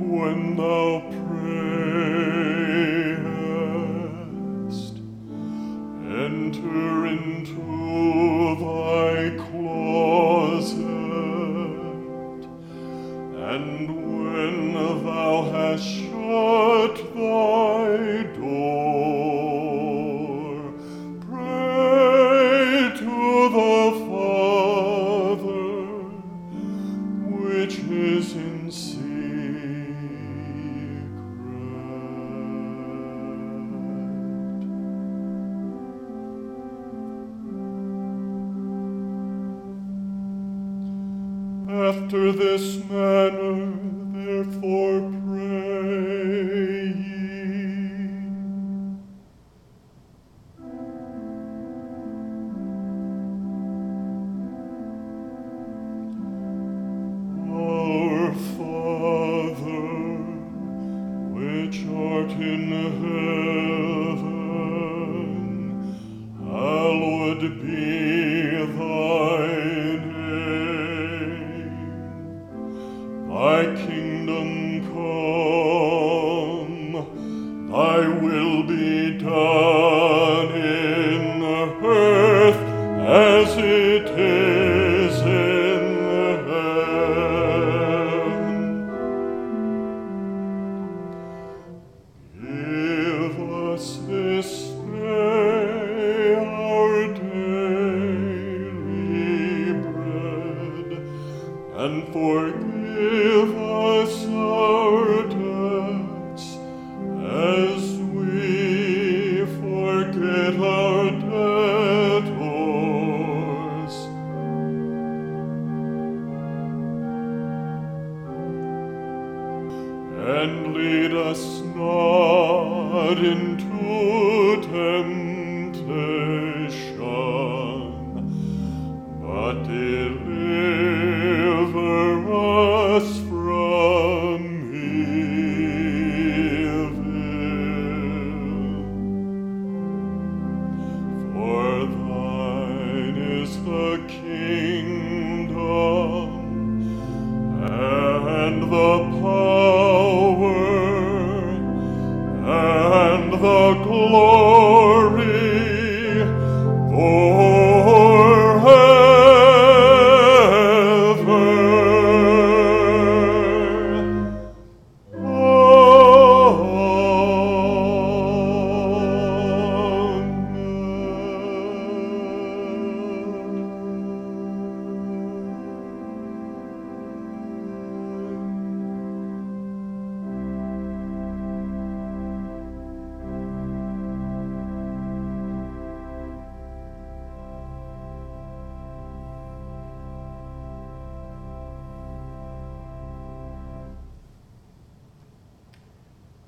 when thou prayest, enter into thy closet, and when thou hast shut thy door, pray to the Father which is in secret. After this manner, therefore, pray ye. Our Father, which art in heaven, hallowed be thy name. Thy kingdom come, thy will be done in earth as it is in heaven. Give us this day our daily bread, and forgive us our debts, as we forget our debtors. And lead us not into temptation, but deliver us from evil. For thine is the kingdom, and the power, and the glory,